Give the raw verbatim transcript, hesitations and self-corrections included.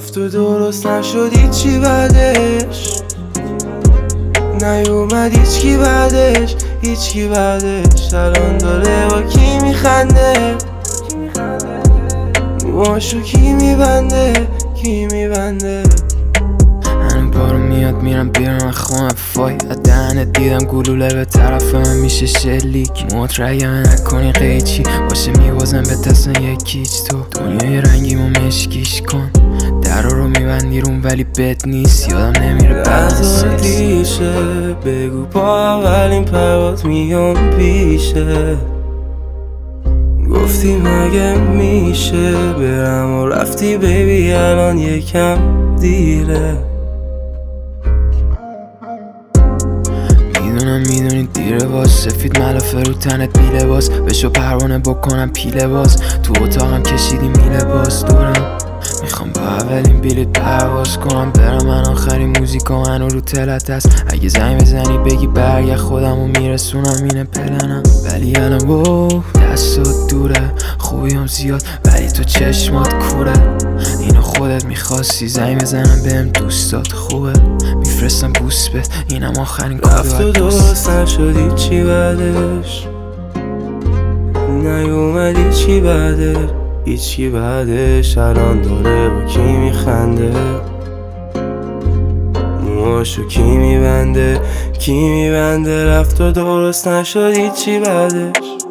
رفت و درست نشد هیچی بعدش، نیومد هیچکی بعدش، هیچکی بعدش. الان داره با کی میخنده، موهاشو کی میبنده، کی میبنده. هنو بارو میاد میرم بیرون خونه فای، دهنت دیدم گلوله به طرف من میشه شلیک. موت رگمه نکنی قیچی باشه میوازم به تصن یکیچ. تو دنیای رنگیمو مشکیش کن، در رو میبندی روم ولی بد نیست، یادم نمیره بعد دیشه بگو با اولین پرواز میام پیشه. گفتی مگه میشه برم و رفتی بیبی الان یکم دیره. میدونم میدونی دیره باز، سفید ملافه رو تنت بی لباس، بشو پروانه بکنم پیله باز، تو اتاقم کشیدی میله باز. دورم میخوام با اولین بلیط پرواز کنم برم، من آخرین موزیکا منو رو تلت هست. اگه زنگ بزنی بگی برگرد خودمو میرسونم اینه پلنم. ولی الان وو دستات دوره، خوبیم زیاد ولی تو چشمات کوره. اینو خودت میخواستی، زنگ بزنم بهم دوستات خوبه، میفرستم بوس بهت اینم آخرین کادو. رفت و درست نشد هیچی بعدش، نیومد هیچی بعدش، هیچکی بعدش. الان داره با کی میخنده، موهاشو کی میبنده، کی میبنده. رفت و درست نشد هیچی بعدش.